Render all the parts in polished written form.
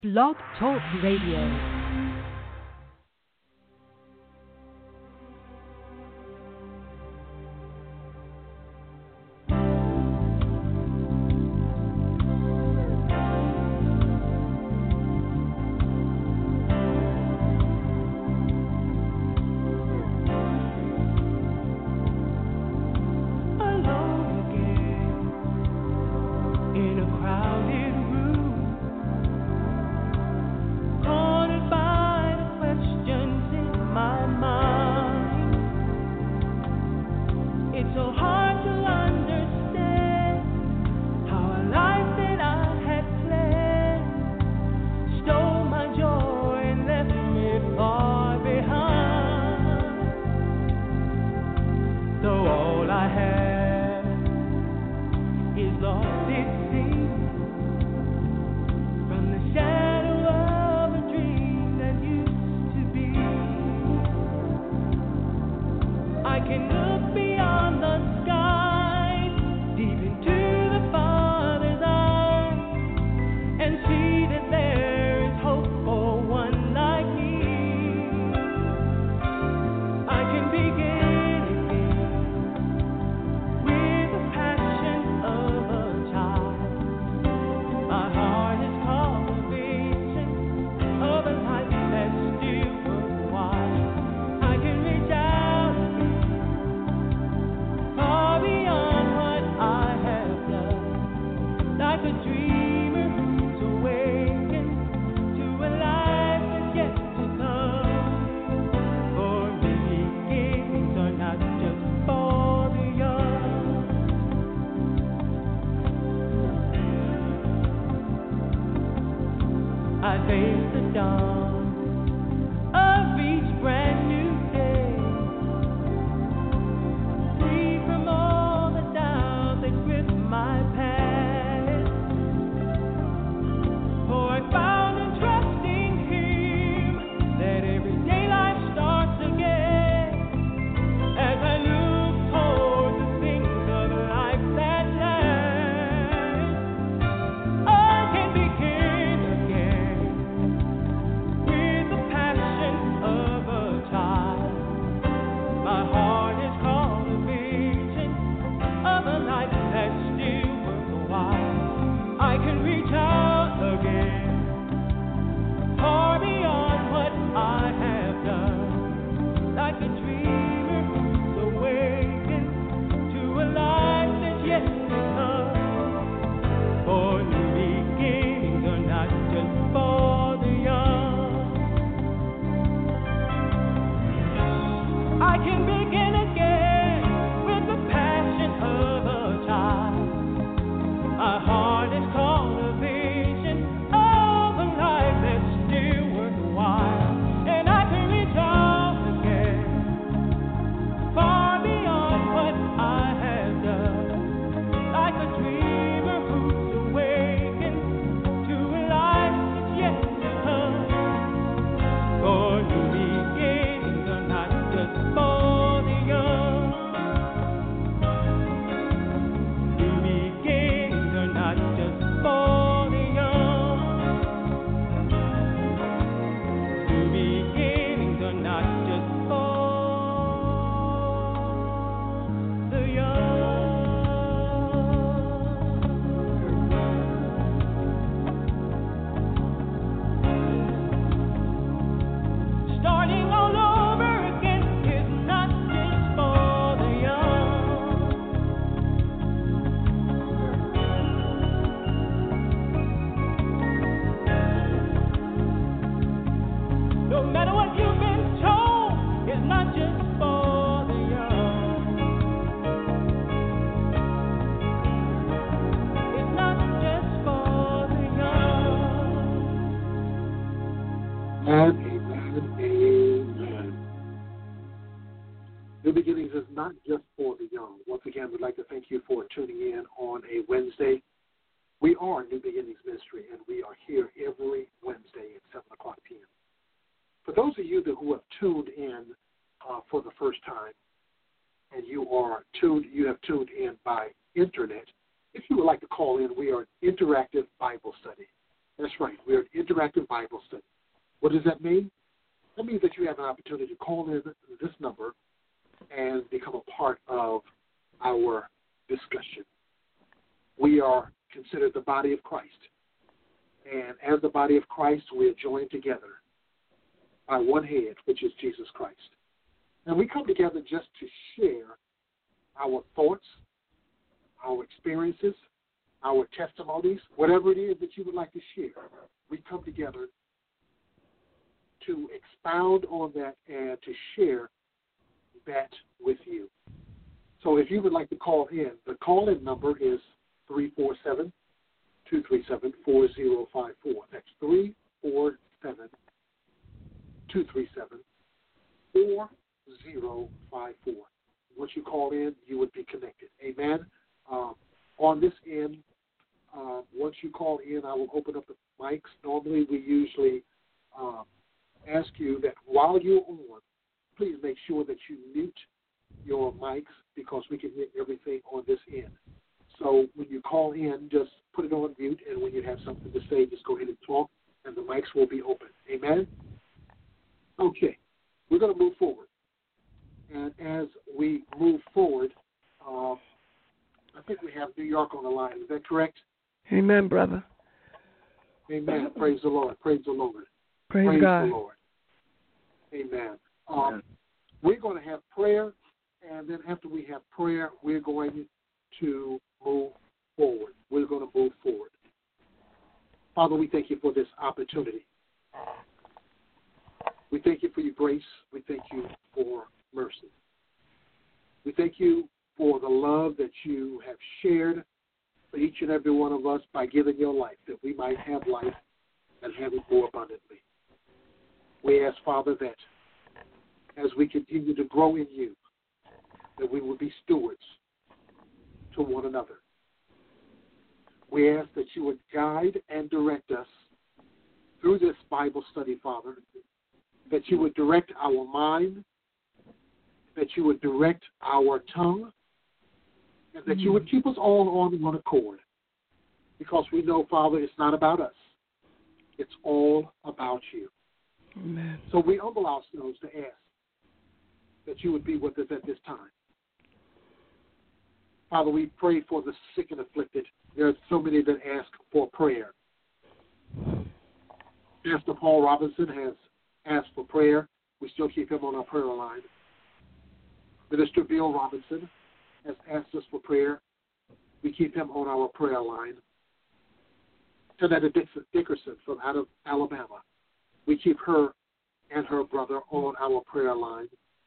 Blog Talk Radio. New Beginnings is not just for the young. Once again, we'd like to thank you for tuning in on a Wednesday. We are New Beginnings Ministry, and we are here every Wednesday at 7 o'clock p.m. For those of you who have tuned in for the first time, and you have tuned in by internet, if you would like to call in, we are an interactive Bible study. That's right. We're an interactive Bible study. What does that mean? That means that you have an opportunity to call in this number and become a part of our discussion. We are considered the body of Christ. And as the body of Christ, we are joined together by one head, which is Jesus Christ. And we come together just to share our thoughts, our experiences, our testimonies, whatever it is that you would like to share. We come together to expound on that and to share that with you. So if you would like to call in, the call-in number is 347-237-4054. That's 347-237-4054. Once you call in, you would be connected. Amen. On this end, once you call in, I will open up the mics. Normally, we usually ask you that while you're on, please make sure that you mute your mics because we can hear everything on this end. So when you call in, just put it on mute, and when you have something to say, just go ahead and talk, and the mics will be open. Amen? Okay. We're going to move forward. And as we move forward, I think we have New York on the line. Is that correct? Amen, brother. Amen. Praise the Lord. Praise the Lord. Praise God. the Lord. Amen. We're going to have prayer, and then after we have prayer, we're going to move forward. We're going to move forward. Father, we thank you for this opportunity. We thank you for your grace. We thank you for mercy. We thank you for the love that you have shared for each and every one of us by giving your life, that we might have life and have it more abundantly. We ask, Father, that as we continue to grow in you, that we will be stewards to one another. We ask that you would guide and direct us through this Bible study, Father, that you would direct our mind, that you would direct our tongue, and that you would keep us all on one accord. Because we know, Father, it's not about us. It's all about you. Amen. So we humble ourselves to ask that you would be with us at this time. Father, we pray for the sick and afflicted. There are so many that ask for prayer. Pastor Paul Robinson has asked for prayer. We still keep him on our prayer line. Minister Bill Robinson has asked us for prayer. We keep him on our prayer line. Janetta Dickerson from out of Alabama. We keep her and her brother on our prayer line.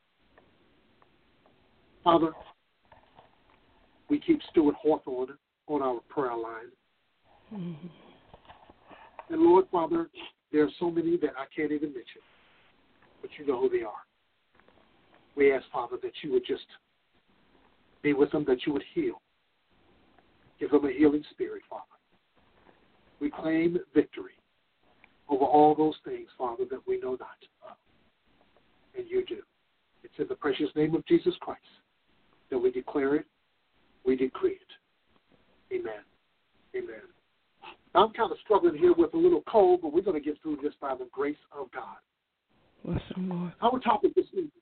Father, we keep Stuart Hawthorne on our prayer line. Mm-hmm. And Lord, Father, there are so many that I can't even mention, but you know who they are. We ask, Father, that you would just be with them, that you would heal. Give them a healing spirit, Father. We claim victory over all those things, Father, that we know not of. And you do. It's in the precious name of Jesus Christ that we declare it, we decree it. Amen. Amen. Now, I'm kind of struggling here with a little cold, but we're going to get through this by the grace of God. Bless him, Lord. Our topic this evening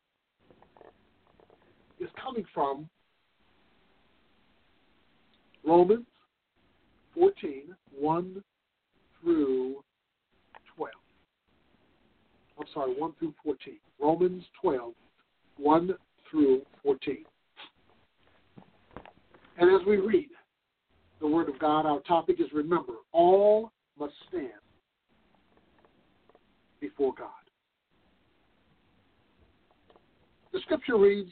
is coming from Romans 14, 1 through 12. I'm sorry, 1 through 14. Romans 12, 1 through 14. And as we read the Word of God, our topic is, remember, all must stand before God. The Scripture reads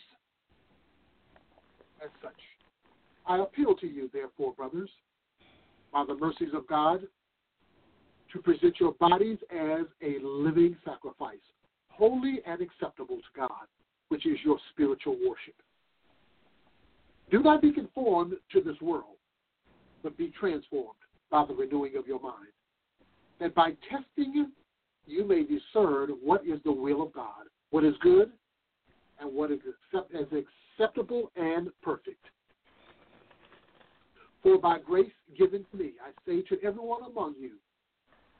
as such: I appeal to you, therefore, brothers, by the mercies of God, to present your bodies as a living sacrifice, holy and acceptable to God, which is your spiritual worship. Do not be conformed to this world, but be transformed by the renewing of your mind, that by testing you may discern what is the will of God, what is good, and what is acceptable and perfect. For by grace given to me, I say to everyone among you,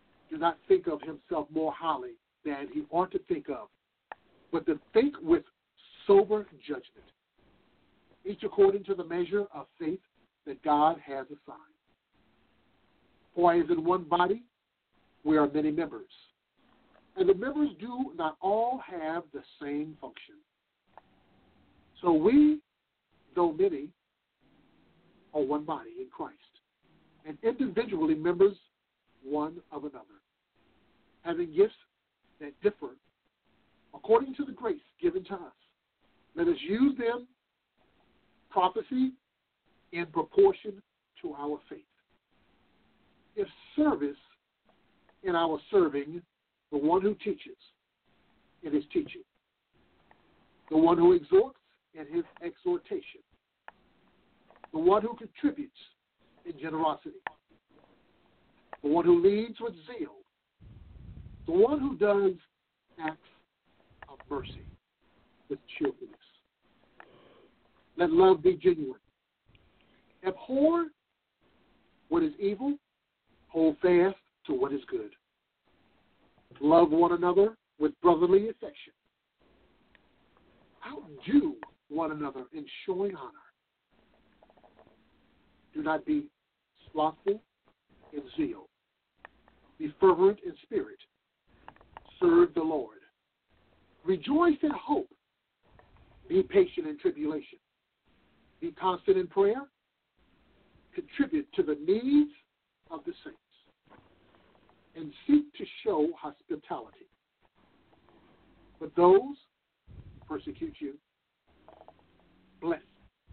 himself more highly than he ought to think of, but to think with sober judgment, each according to the measure of faith that God has assigned. For as in one body, we are many members, and the members do not all have the same function. So we, though many, are one body in Christ, and individually members one of another, having gifts that differ according to the grace given to us. Let us use them, prophecy, in proportion to our faith. If service, in our serving, the one who teaches in his teaching, the one who exhorts in his exhortation, the one who contributes in generosity, the one who leads with zeal, the one who does acts of mercy with cheerfulness. Let love be genuine. Abhor what is evil, hold fast to what is good. Love one another with brotherly affection. Outdo one another in showing honor. Do not be slothful in zeal. Be fervent in spirit. Serve the Lord. Rejoice in hope. Be patient in tribulation. Be constant in prayer. Contribute to the needs of the saints. And seek to show hospitality. But those who persecute you, bless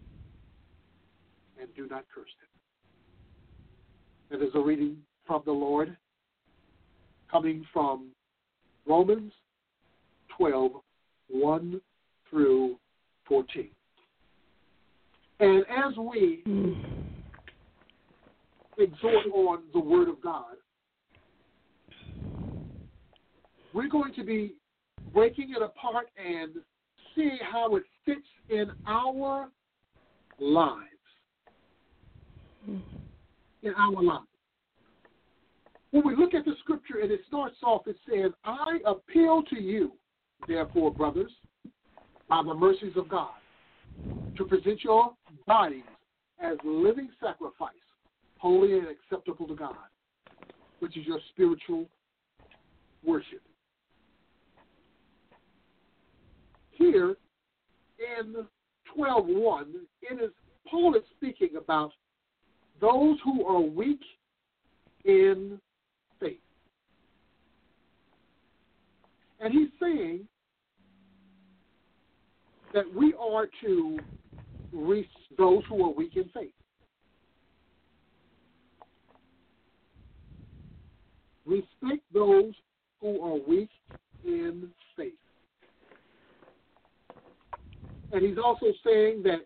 and do not curse them. That is a reading from the Lord, coming from Romans 12, 1 through 14. And as we exhort on the Word of God, we're going to be breaking it apart and seeing how it fits in our lives. In our lives. When we look at the scripture and it starts off, it says, I appeal to you, therefore, brothers, by the mercies of God, to present your bodies as living sacrifice, holy and acceptable to God, which is your spiritual worship. Here in 12:1, Paul is speaking about those who are weak in faith. And he's saying that we are to reach those who are weak in faith. Respect those who are weak in faith. And he's also saying that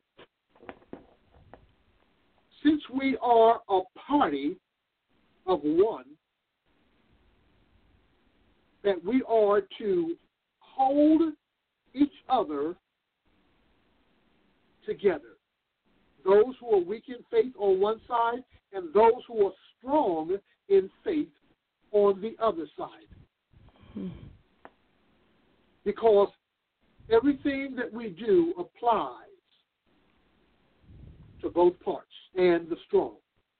since we are a party of one, that we are to hold each other together. Those who are weak in faith on one side and those who are strong in faith on the other side. Because everything that we do applies to both parts and the strong.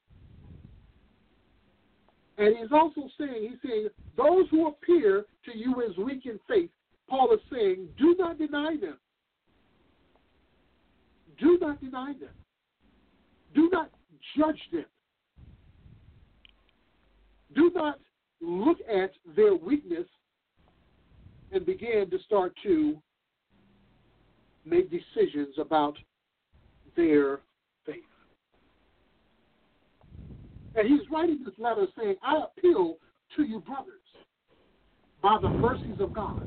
And he's also saying, those who appear to you as weak in faith, Paul is saying, do not deny them. Do not deny them. Do not judge them. Do not look at their weakness and begin to start to make decisions about their faith. And he's writing this letter saying, I appeal to you, brothers, by the mercies of God.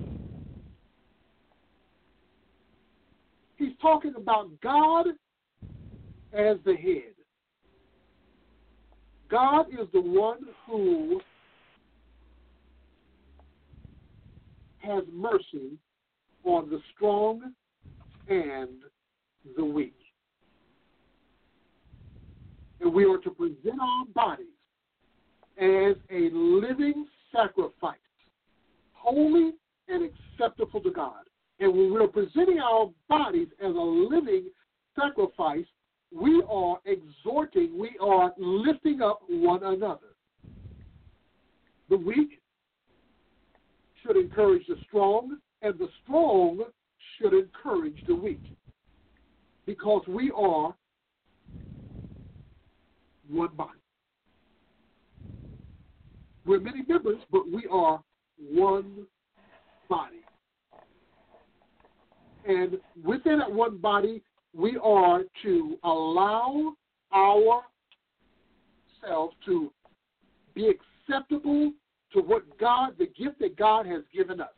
He's talking about God as the head. God is the one who has mercy on the strong and the weak. And we are to present our bodies as a living sacrifice, holy and acceptable to God. And when we're presenting our bodies as a living sacrifice, we are exhorting, we are lifting up one another. The weak should encourage the strong, and the strong should encourage the weak, because we are one body. We're many members, but we are one body. And within that one body, we are to allow ourselves to be acceptable to what God, the gift that God has given us.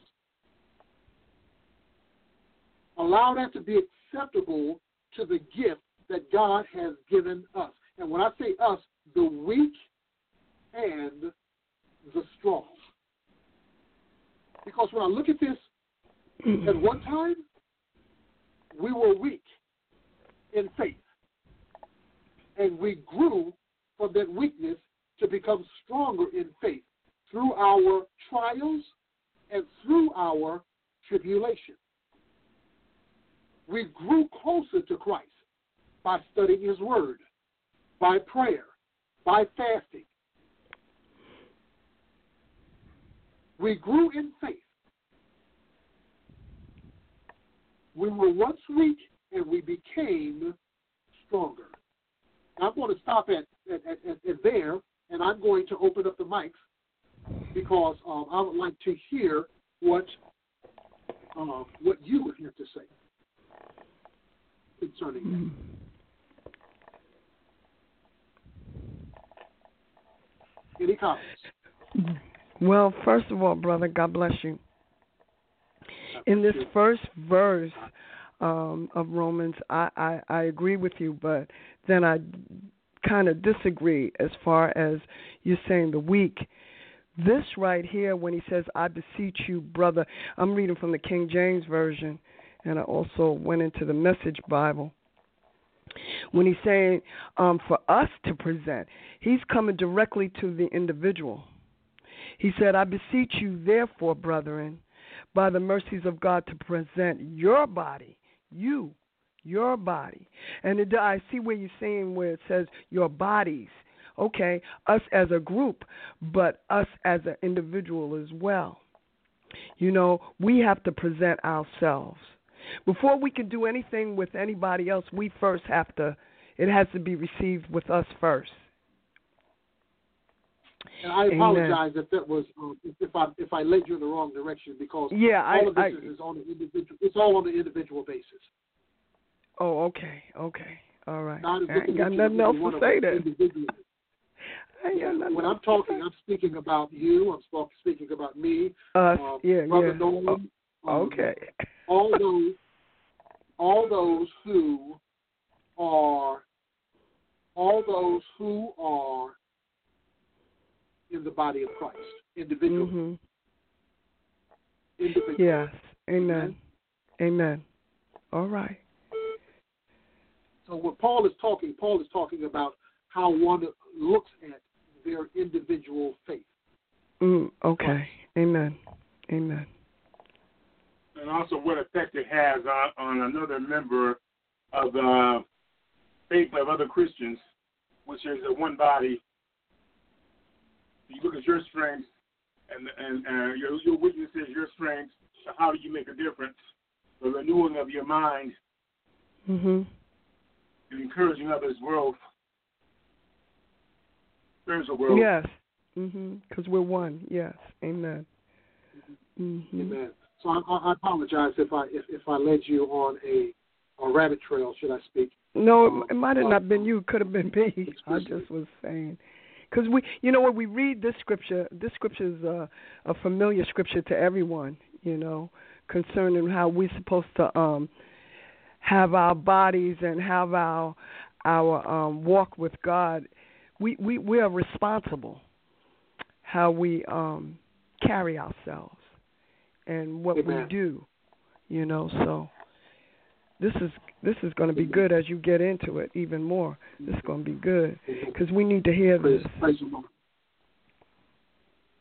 Allow that to be acceptable to the gift that God has given us. And when I say us, the weak and the strong. Because when I look at this, at one time, we were weak in faith. And we grew from that weakness to become stronger in faith through our trials and through our tribulation. We grew closer to Christ by studying His Word, by prayer, by fasting. We grew in faith. We were once weak, and we became stronger. I'm going to stop at there, and I'm going to open up the mics because I would like to hear what you would have to say concerning that. Any comments? Well, first of all, brother, God bless you. In this first verse of Romans, I agree with you, but then I kind of disagree as far as you're saying the weak. This right here, when he says, I beseech you, brother, I'm reading from the King James Version, and I also went into the Message Bible. When he's saying for us to present, he's coming directly to the individual. He said, I beseech you, therefore, brethren, by the mercies of God, to present your body, your body. And I see where you're saying where it says your bodies. Okay, us as a group, but us as an individual as well. You know, we have to present ourselves. Before we can do anything with anybody else, we first have to, it has to be received with us first. And I apologize if that was if I led you in the wrong direction, because all of this is on an individual. It's all on an individual basis. Oh, okay, all right. I ain't got nothing else to say then. When I'm talking, I'm speaking about you. I'm speaking about me. Brother Nolan. Okay. All those who are in the body of Christ, individually. Mm-hmm. Individually. Yes. Amen. All right. So when Paul is talking about how one looks at their individual faith. Okay. Right. Amen. And also what effect it has on another member of the faith of other Christians, which is one body. You look at your strengths and your weaknesses, your strengths. So how do you make a difference? The renewing of your mind, and encouraging others' growth, spiritual growth. Yes, because we're one. Yes, amen. Amen. So I apologize if I led you on a rabbit trail, should I speak? No, it might have not been you. It could have been me. I just was saying. Because when we read this scripture is a familiar scripture to everyone, concerning how we're supposed to have our bodies and have our walk with God. We are responsible how we carry ourselves and what we do, So this is going to be good as you get into it even more. This is going to be good because we need to hear this.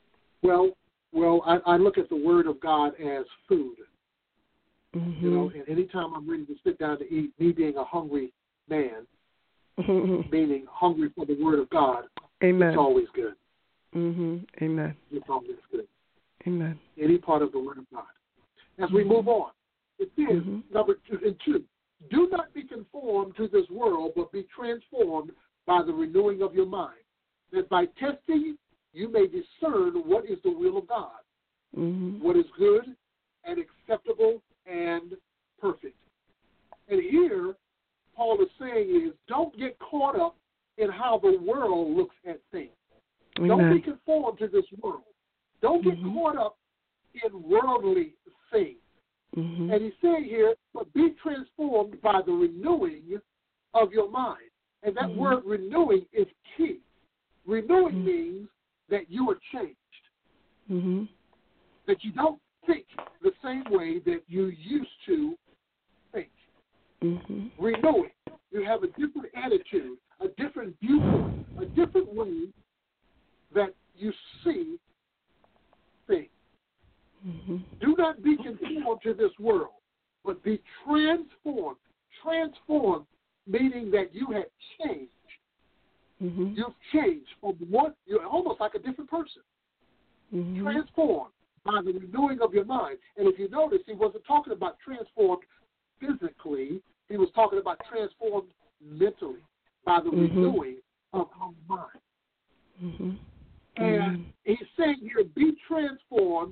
Well, I look at the Word of God as food. Mm-hmm. You know, and anytime I'm ready to sit down to eat, me being a hungry man, meaning hungry for the Word of God, Amen. It's always good. Mm-hmm. Amen. It's always good. Amen. Any part of the Word of God. As we move on, it says, number 2, do not be conformed to this world, but be transformed by the renewing of your mind, that by testing you may discern what is the will of God, what is good and acceptable and perfect. And here, Paul is saying is, don't get caught up in how the world looks at things. Amen. Don't be conformed to this world. Don't get caught up in worldly things. And he's saying here, but be transformed by the renewing of your mind. And that word renewing is key. Renewing means that you are changed. That you don't think the same way that you used to think. Renewing. You have a different attitude, a different viewpoint, a different way that you see things. Do not be conformed to this world, but be transformed. Transformed, meaning that you have changed. You've changed from what you're almost like a different person. Transformed by the renewing of your mind. And if you notice, he wasn't talking about transformed physically. He was talking about transformed mentally by the renewing of our mind. And he's saying here, be transformed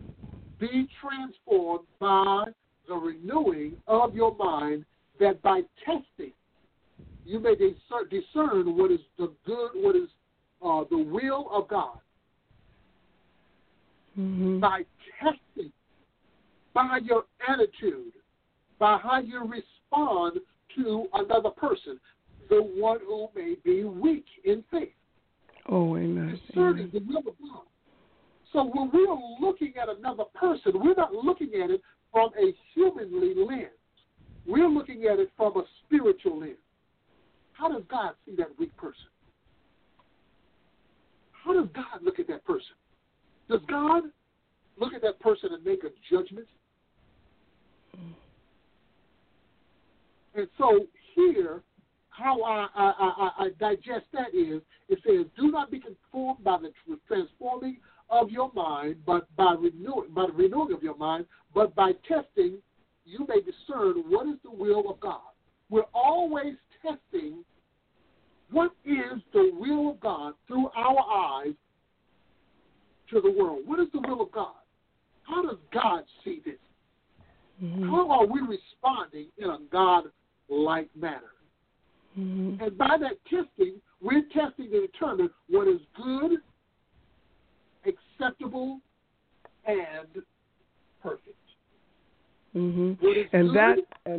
by the renewing of your mind, that by testing you may discern what is the good, what is the will of God. By testing, by your attitude, by how you respond to another person, the one who may be weak in faith. Oh, amen. Discerning the will of God. So when we're looking at another person, we're not looking at it from a humanly lens. We're looking at it from a spiritual lens. How does God see that weak person? How does God look at that person? Does God look at that person and make a judgment? And so here, how I digest that is, it says, do not be conformed by the transforming of your mind, but by the renewing of your mind, but by testing you may discern what is the will of God. We're always testing what is the will of God through our eyes to the world. What is the will of God? How does God see this? How are we responding in a God-like manner? And by that testing, we're testing to determine what is good, acceptable, and perfect. What is and good, that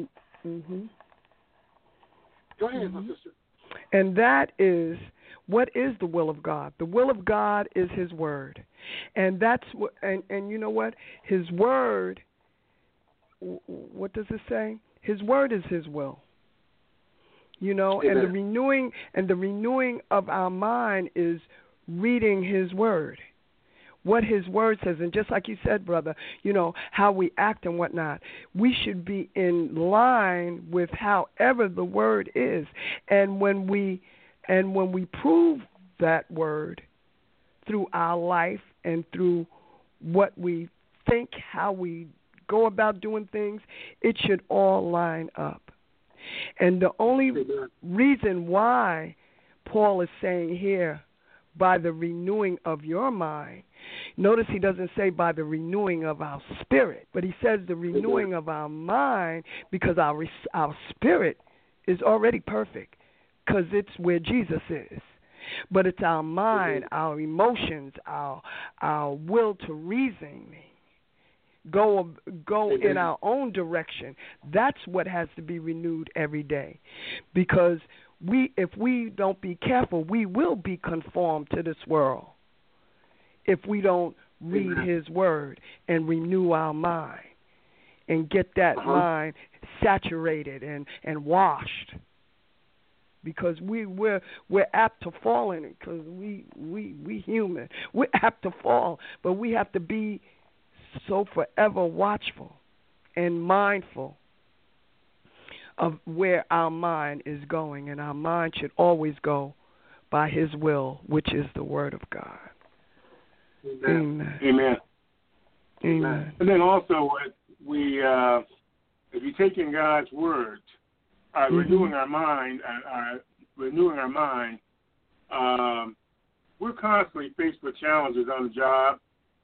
go ahead, my sister. And that is, what is the will of God? The will of God is His Word, and that's what. And you know what? His Word. What does it say? His Word is His will. You know, Amen. and the renewing of our mind is reading His Word, what His Word says. And just like you said, brother, you know, how we act and whatnot, we should be in line with however the Word is. And when we prove that Word through our life and through what we think, how we go about doing things, it should all line up. And the only reason why Paul is saying here, by the renewing of your mind, notice he doesn't say by the renewing of our spirit, but he says the renewing of our mind, because our spirit is already perfect, because it's where Jesus is. But it's our mind, our emotions, our will to reason, go in our own direction. That's what has to be renewed every day, because if we don't be careful, we will be conformed to this world if we don't read His Word and renew our mind and get that mind saturated and washed because we're apt to fall in it, because we human. We're apt to fall, but we have to be so forever watchful and mindful of where our mind is going, and our mind should always go by His will, which is the Word of God. Amen. Amen. Amen. And then also, if you take in God's Word, renewing our mind, we're constantly faced with challenges on the job,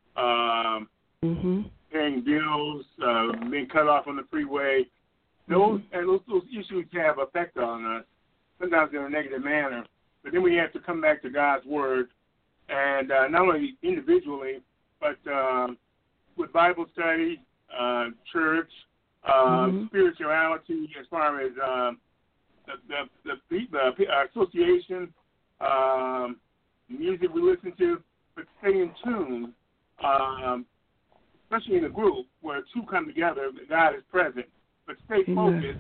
paying bills, being cut off on the freeway. Those issues have effect on us, sometimes in a negative manner. But then we have to come back to God's Word, and not only individually, but with Bible study, church, spirituality, as far as the association, music we listen to, but stay in tune, especially in a group where two come together, God is present. But stay focused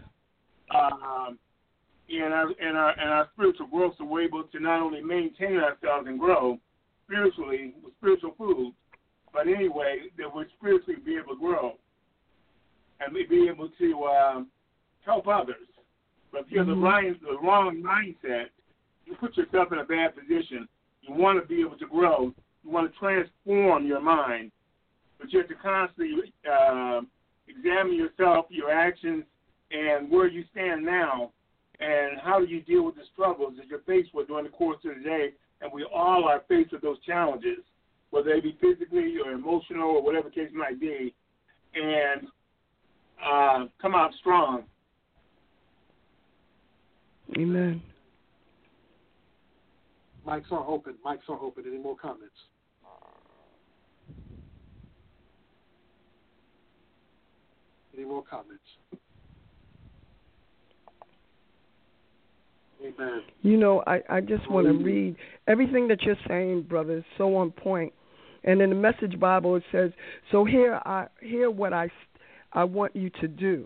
in our spiritual growth, so we're able to not only maintain ourselves and grow spiritually with spiritual food, but anyway, that we're spiritually be able to grow and be able to help others. But if you have the wrong mindset, you put yourself in a bad position. You want to be able to grow. You want to transform your mind, but you have to constantly examine yourself, your actions, and where you stand now, and how do you deal with the struggles that you're faced with during the course of the day. And we all are faced with those challenges, whether they be physically or emotional or whatever the case might be, and come out strong. Amen. Mics are open. Any more comments? Any more comments? Amen. You know, I just want to read everything that you're saying, brother, is so on point. And in the Message Bible, it says, so hear what I want you to do.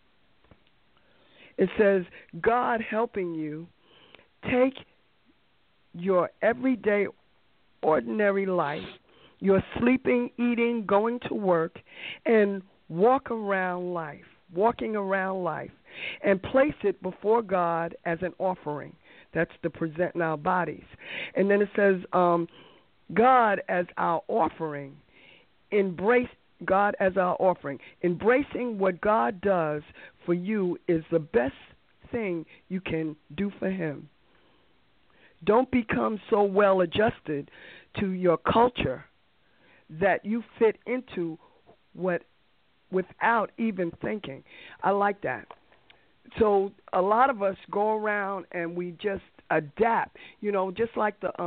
It says, God helping you take your everyday, ordinary life, your sleeping, eating, going to work, and walking around life, and place it before God as an offering. That's to present in our bodies. And then it says, God as our offering. Embrace God as our offering. Embracing what God does for you is the best thing you can do for Him. Don't become so well adjusted to your culture that you fit into what without even thinking. I like that. So a lot of us go around and we just adapt, just like the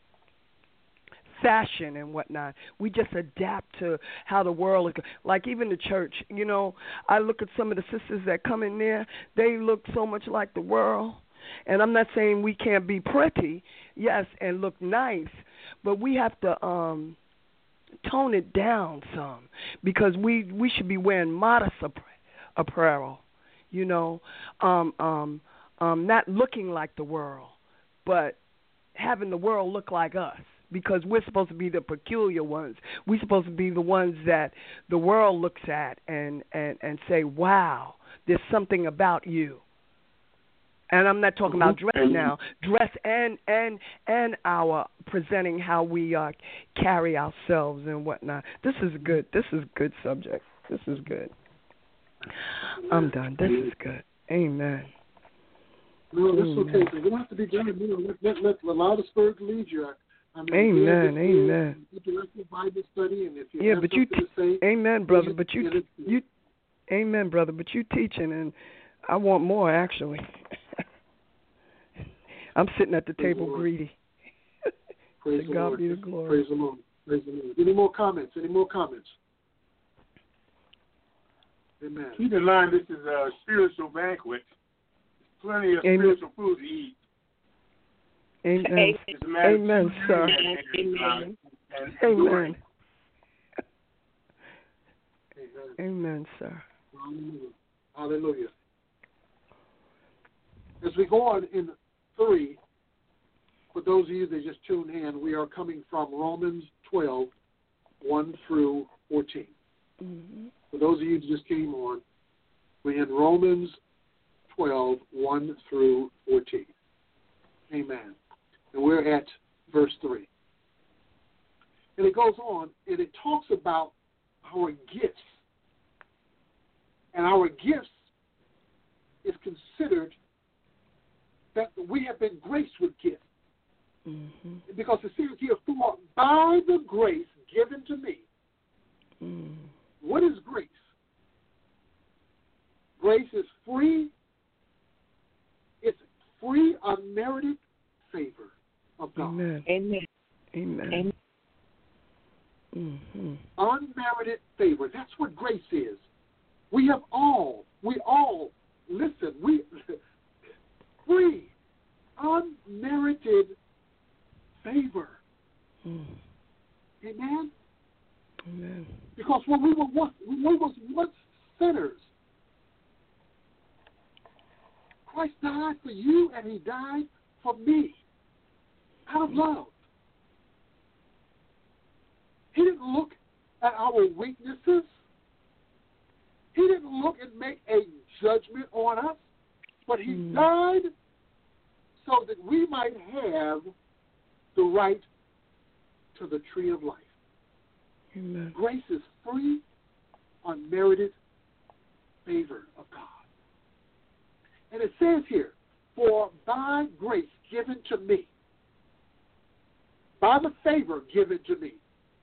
fashion and whatnot. We just adapt to how the world is. Like even the church, I look at some of the sisters that come in there, they look so much like the world. And I'm not saying we can't be pretty, yes, and look nice, but we have to tone it down some, because we should be wearing modest apparel, not looking like the world, but having the world look like us, because we're supposed to be the peculiar ones. We're supposed to be the ones that the world looks at and say, wow, there's something about you. And I'm not talking about dress now. Dress and our presenting how we carry ourselves and whatnot. This is good. This is a good subject. This is good. I'm done. This is good. Amen. No, that's okay. You don't have to be done. Let allow the Spirit to lead you. Amen. Amen. You direct your Bible study, and if you yeah, have but something to say, amen, brother. But you, amen, brother. But you teaching, and I want more actually. I'm sitting at the table greedy. Praise to the God Lord. be the glory. Praise the Lord. Praise the Lord. Any more comments? Amen. Keep in mind, this is a spiritual banquet. There's plenty of spiritual food to eat. Amen. Amen, sir. Amen. Amen, sir. Hallelujah. As we go on in 3, for those of you that just tuned in, we are coming from Romans 12, 1 through 14. Mm-hmm. For those of you that just came on, we're in Romans 12, 1 through 14. Amen. And we're at verse 3. And it goes on, and it talks about our gifts. And our gifts is considered that we have been graced with gifts. Mm-hmm. Because it says here, for by the grace given to me. What is grace? Grace is free. It's free, unmerited favor of God. Amen. Amen. Amen. Amen. Mm-hmm. Unmerited favor. That's what grace is. We all, listen, free, unmerited favor. Amen? Amen. Because when we were once sinners, Christ died for you and he died for me out of love. He didn't look at our weaknesses. He didn't look and make a judgment on us, but he died so that we might have the right to the tree of life. Amen. Grace is free, unmerited favor of God. And it says here, for by grace given to me, by the favor given to me,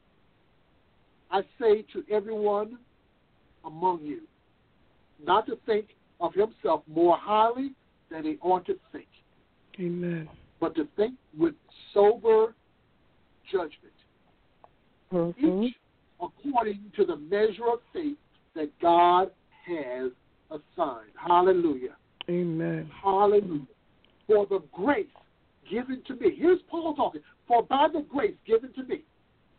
I say to everyone among you, not to think of himself more highly than he ought to think. Amen. But to think with sober judgment, each according to the measure of faith that God has assigned. Hallelujah. Amen. Hallelujah. For the grace given to me. Here's Paul talking. For by the grace given to me,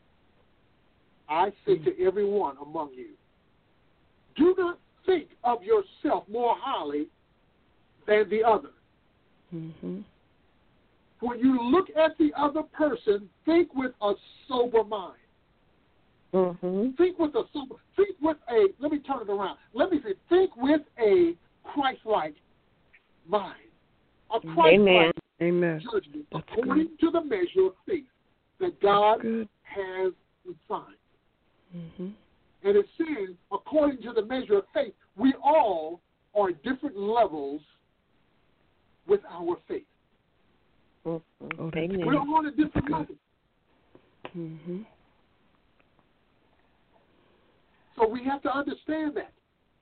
I say to everyone among you, do not think of yourself more highly than the other. Mm-hmm. When you look at the other person, think with a sober mind. Think with let me turn it around. Let me say, think with a Christ-like mind. A Christ-like judgment according to the measure of faith that God has assigned. Mm-hmm. And it says, according to the measure of faith, we all are at different levels with our faith. Oh, we're all at different levels. Mm-hmm. So we have to understand that.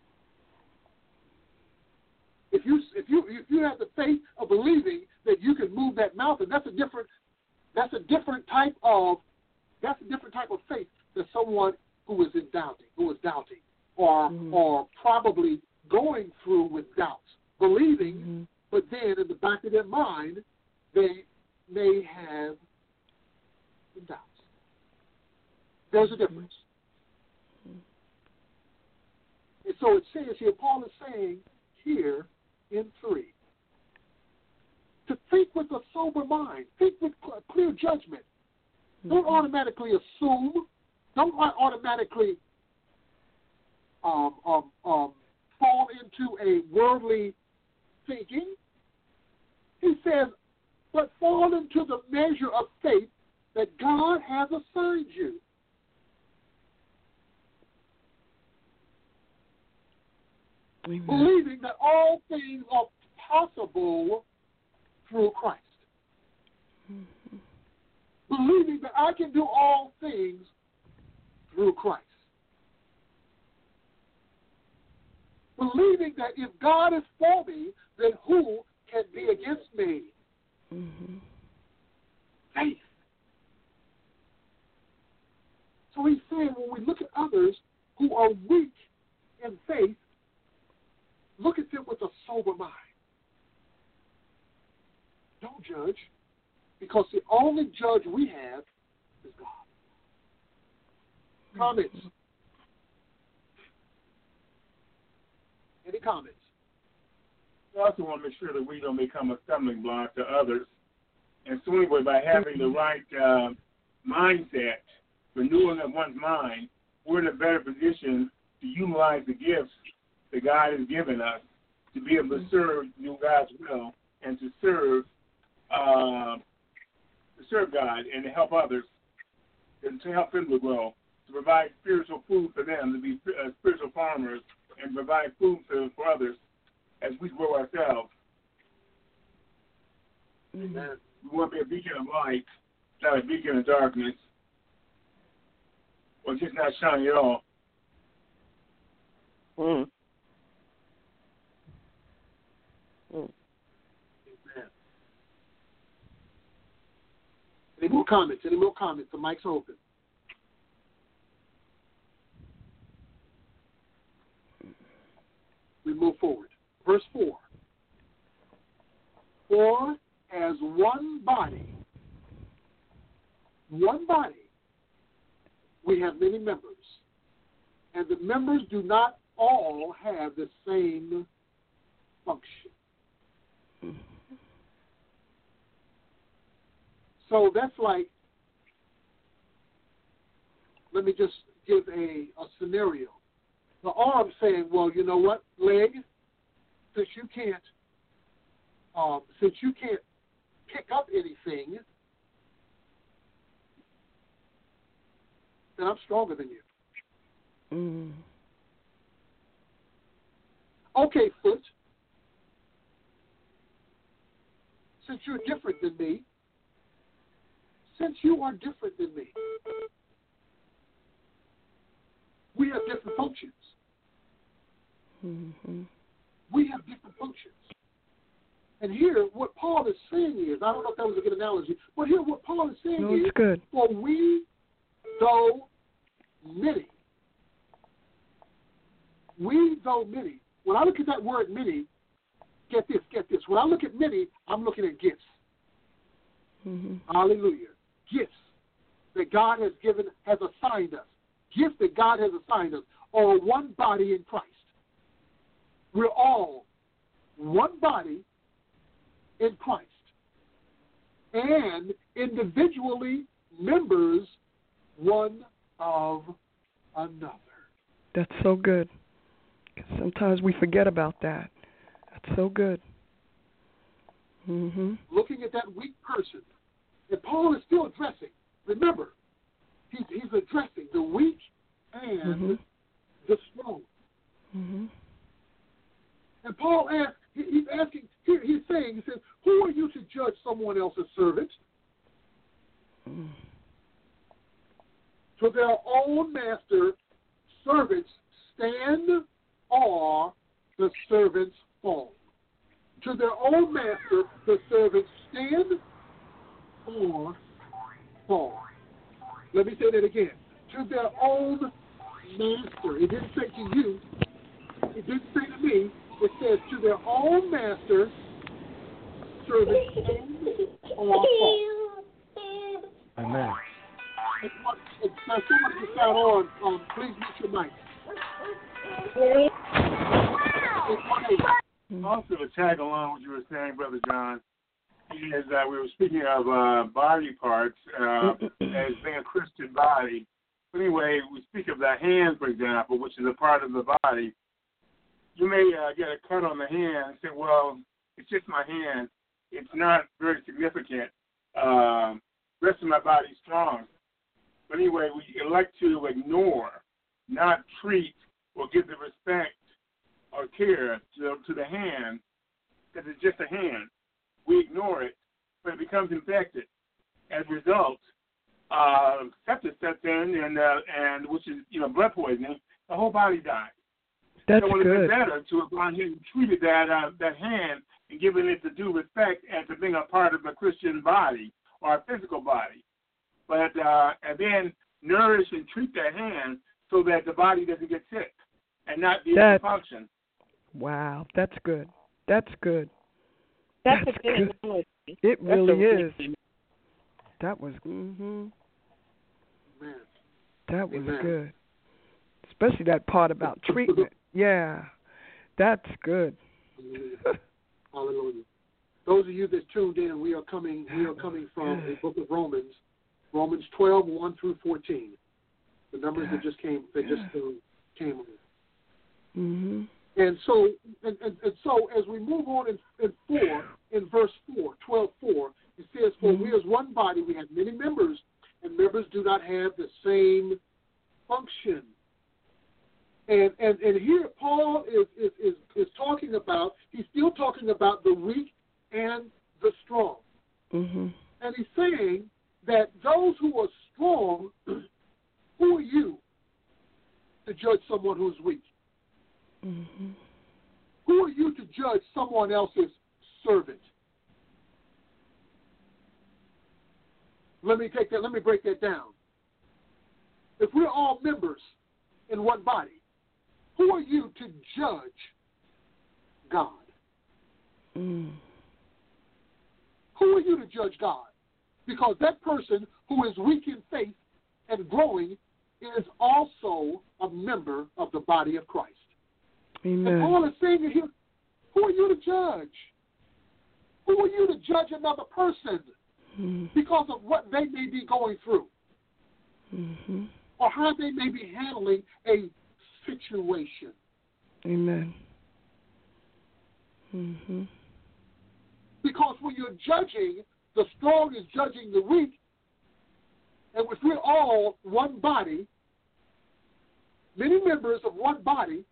If you have the faith of believing that you can move that mountain, that's a different type of faith than someone who is doubting, or probably going through with doubts, believing, but then in the back of their mind they may have some doubts. There's a difference. And so it says here, Paul is saying here in 3, to think with a sober mind, think with clear judgment. Don't automatically assume. Don't automatically fall into a worldly thinking. He says, but fall into the measure of faith that God has assigned you. Amen. Believing that all things are possible through Christ. Mm-hmm. Believing that I can do all things through Christ. Believing that if God is for me, then who can be against me? Mm-hmm. Faith. So he's saying when we look at others who are weak in faith, look at them with a sober mind. Don't judge, because the only judge we have is God. Comments? Any comments? also want to make sure that we don't become a stumbling block to others. And so anyway, by having the right mindset, renewing of one's mind, we're in a better position to utilize the gifts that God has given us to be able to serve God's will and to serve God and to help others and to help them to grow, to provide spiritual food for them, to be spiritual farmers and provide food for others as we grow ourselves. Amen. We want to be a beacon of light, not a beacon of darkness, or just not shining at all. Amen. Any more comments? Any more comments? The mic's open. We move forward. Verse 4. For as one body, we have many members, and the members do not all have the same function. So that's like, let me just give a scenario. The arm saying, well, you know what, leg, since you can't pick up anything, then I'm stronger than you. Mm. Okay, foot, since you're different than me, since you are different than me, we have different functions. Mm-hmm. We have different functions. And here, what Paul is saying is, I don't know if that was a good analogy, but here what Paul is saying is, good. For we, though many, when I look at that word many, get this. When I look at many, I'm looking at gifts. Mm-hmm. Hallelujah. Gifts that God has assigned us. Gifts that God has assigned us, are one body in Christ. We're all one body in Christ, and individually members one of another. That's so good. Sometimes we forget about that. That's so good. Mm-hmm. Looking at that weak person, and Paul is still addressing. Remember, he's addressing the weak and the strong. Mm-hmm. And Paul asks, he's asking, he says, who are you to judge someone else's servant? To their own master, servants stand or the servants fall. To their own master, the servants stand or fall. Let me say that again. To their own master. It didn't say to you. It didn't say to me. It says to their own master, servants stand or fall. Amen. If someone is not on, please mute your mic. Also, to tag along what you were saying, Brother John, is that we were speaking of body parts as being a Christian body. But anyway, we speak of the hand, for example, which is a part of the body. You may get a cut on the hand and say, well, it's just my hand. It's not very significant. Rest of my body's strong. But anyway, we elect to ignore, not treat or give the respect or care to the hand, because it's just a hand. We ignore it, but it becomes infected. As a result, sepsis sets in, and which is blood poisoning. The whole body dies. That's so it would good. be better to have gone ahead and treated that hand and given it the due respect and to being a part of the Christian body or a physical body. But and then nourish and treat that hand so that the body doesn't get sick and not be able to function. Wow, that's good. That's good. That's a good analogy. It really is. Good. That was That was Amen. good. Especially that part about treatment. Yeah, that's good. Hallelujah. Those of you that tuned in, we are coming from the book of Romans 12, 1 through 14. The numbers that just came on. Mm-hmm. And so as we move on in verse 4, 12:4, it says, "For we as one body, we have many members, and members do not have the same function." And here Paul is talking about, he's still talking about the weak and the strong. Mm-hmm. And he's saying that those who are strong, who are you to judge someone who's weak? Mm-hmm. Who are you to judge someone else's servant? Let me break that down. If we're all members in one body, who are you to judge God? Mm. Who are you to judge God? Because that person who is weak in faith and growing is also a member of the body of Christ. Amen. And Paul is saying here, who are you to judge? Who are you to judge another person because of what they may be going through? Mm-hmm. Or how they may be handling a situation? Amen. Mm-hmm. Because when you're judging, the strong is judging the weak, and if we're all one body, many members of one body,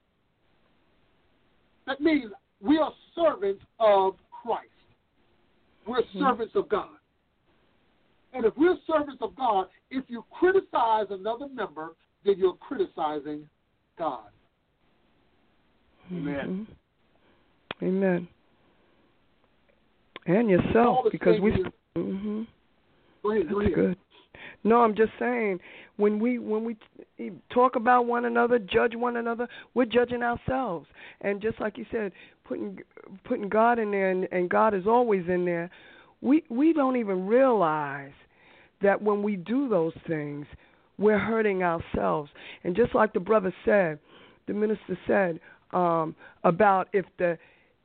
that means we are servants of Christ. We're servants of God. And if we're servants of God, if you criticize another member, then you're criticizing God. Amen. Mm-hmm. Amen. And yourself, because we. Mm-hmm. Go ahead. That's good. No, I'm just saying, when we talk about one another, judge one another, we're judging ourselves. And just like you said, putting God in there, and God is always in there, we don't even realize that when we do those things, we're hurting ourselves. And just like the brother said, the minister said about if the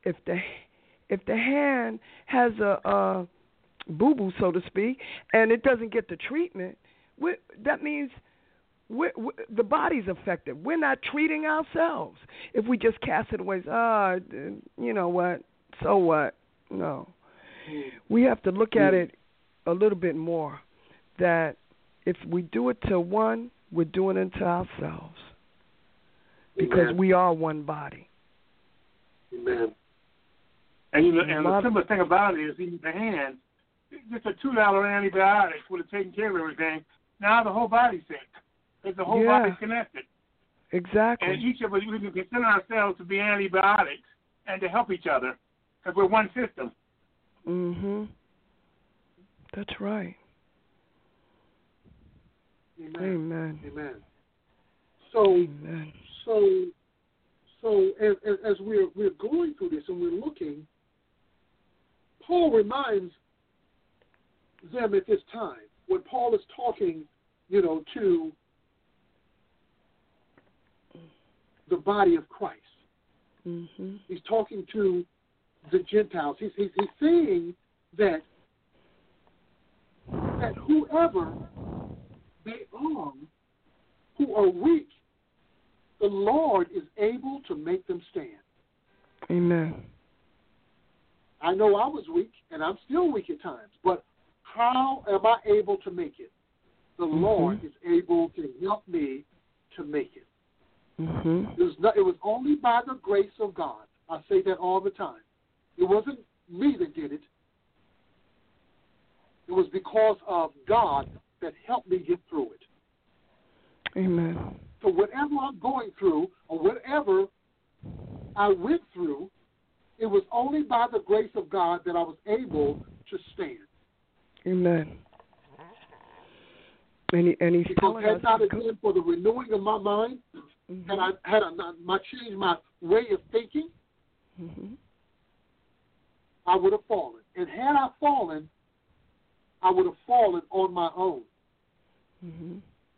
hand has a boo-boo, so to speak, and it doesn't get the treatment, that means the body's affected. We're not treating ourselves. If we just cast it away, you know what, so what? No. We have to look at it a little bit more, that if we do it to one, we're doing it to ourselves. Because we are one body. Amen. And the simplest thing about it is, even the hand, just a $2 antibiotic would have taken care of everything. Now the whole body's sick. Because the whole body's connected. Exactly. And each of us, we can consider ourselves to be antibiotics and to help each other, because we're one system. Mm-hmm. That's right. Amen. Amen. So, Amen. So as we're going through this and we're looking, Paul reminds them at this time, when Paul is talking, to the body of Christ. Mm-hmm. He's talking to the Gentiles. He's saying that whoever they are who are weak, the Lord is able to make them stand. Amen. I know I was weak, and I'm still weak at times, but how am I able to make it? The Lord is able to help me to make it. Mm-hmm. It was only by the grace of God. I say that all the time. It wasn't me that did it. It was because of God that helped me get through it. Amen. So whatever I'm going through or whatever I went through, it was only by the grace of God that I was able to stand. Amen. And he's because telling had us not been for the renewing of my mind, and I had not changed my way of thinking, I would have fallen. And had I fallen, I would have fallen on my own. Mm-hmm.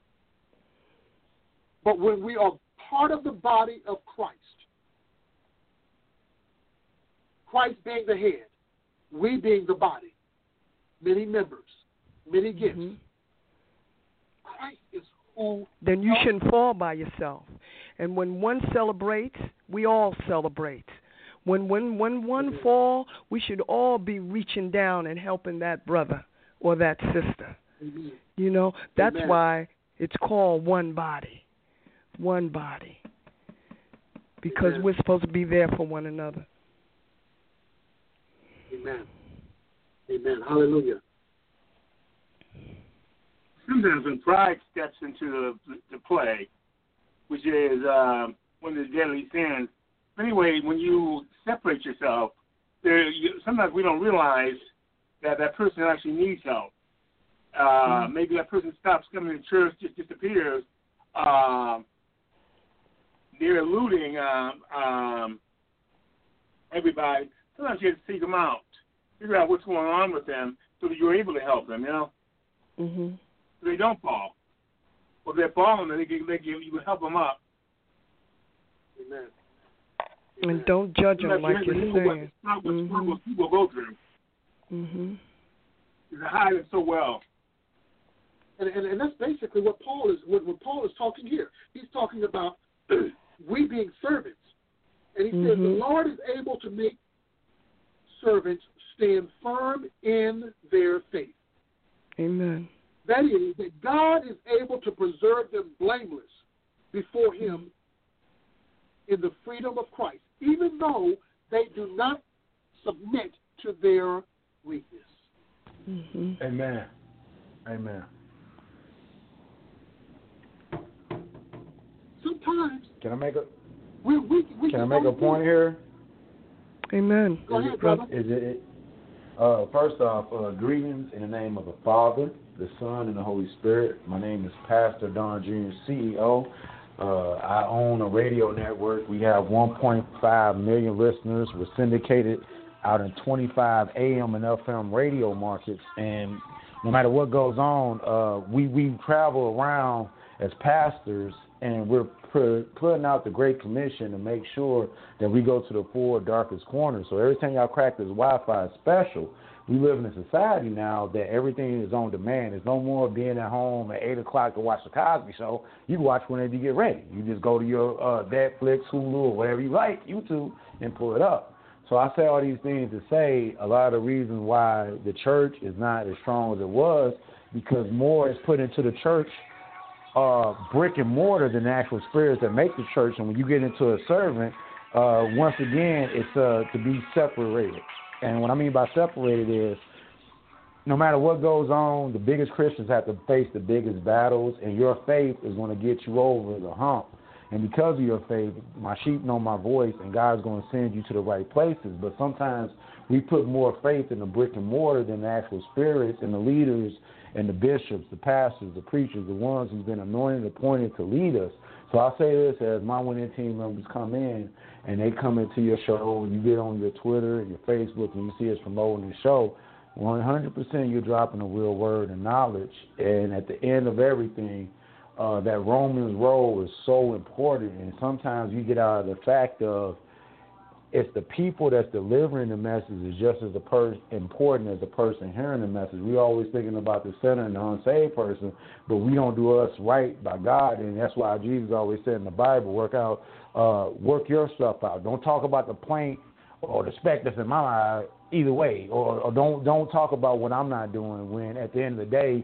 But when we are part of the body of Christ, Christ being the head, we being the body, many members, many gifts. Mm-hmm. Christ is who. Then you shouldn't fall by yourself. And when one celebrates, we all celebrate. When one fall, we should all be reaching down and helping that brother or that sister. Amen. You know, that's Amen. why it's called one body. One body. Because Amen. we're supposed to be there for one another. Amen. Amen. Hallelujah. Sometimes when pride steps into the play, which is one of the deadly sins. Anyway, when you separate yourself, sometimes we don't realize that person actually needs help. Maybe that person stops coming to church, just disappears. They're eluding everybody. Sometimes you have to seek them out, figure out what's going on with them, so that you're able to help them. You know, so they don't fall. Or if they're falling, then you can help them up. Amen. And don't judge them like you're saying. What people go through. You hide it so well. And that's basically what Paul is talking here. He's talking about we being servants. And he says the Lord is able to make servants stand firm in their faith. Amen. That is, that God is able to preserve them blameless before him in the freedom of Christ, even though they do not submit to their weakness. Amen. Amen. Sometimes can I make a can I make a point here? Amen. Go ahead, brother. First off, greetings in the name of the Father, the Son, and the Holy Spirit. My name is Pastor Don Jr., CEO. I own a radio network. We have 1.5 million listeners. We're syndicated out in 25 AM and FM radio markets. And no matter what goes on, we travel around as pastors, and we're putting out the Great Commission to make sure that we go to the four darkest corners. So every time y'all crack this Wi-Fi special, we live in a society now that everything is on demand. There's no more being at home at 8 o'clock to watch the Cosby Show. You can watch whenever you get ready. You just go to your Netflix, Hulu, or whatever you like, YouTube, and pull it up. So I say all these things to say a lot of the reasons why the church is not as strong as it was, because more is put into the church brick and mortar than the actual spirits that make the church. And when you get into a servant, once again, it's to be separated. And what I mean by separated is no matter what goes on, the biggest Christians have to face the biggest battles, and your faith is going to get you over the hump. And because of your faith, my sheep know my voice, and God's going to send you to the right places. But sometimes we put more faith in the brick and mortar than the actual spirits and the leaders and the bishops, the pastors, the preachers, the ones who've been anointed, appointed to lead us. So I say this as my winning team members come in, and they come into your show, and you get on your Twitter and your Facebook, and you see us promoting the show, 100% you're dropping a real word and knowledge. And at the end of everything, that Romans role is so important. And sometimes you get out of the fact of it's the people that's delivering the message is just as important as the person hearing the message. We're always thinking about the sinner and the unsaved person, but we don't do us right by God. And that's why Jesus always said in the Bible, work your stuff out. Don't talk about the plank or the speck that's in my eye either way, or don't talk about what I'm not doing, when at the end of the day,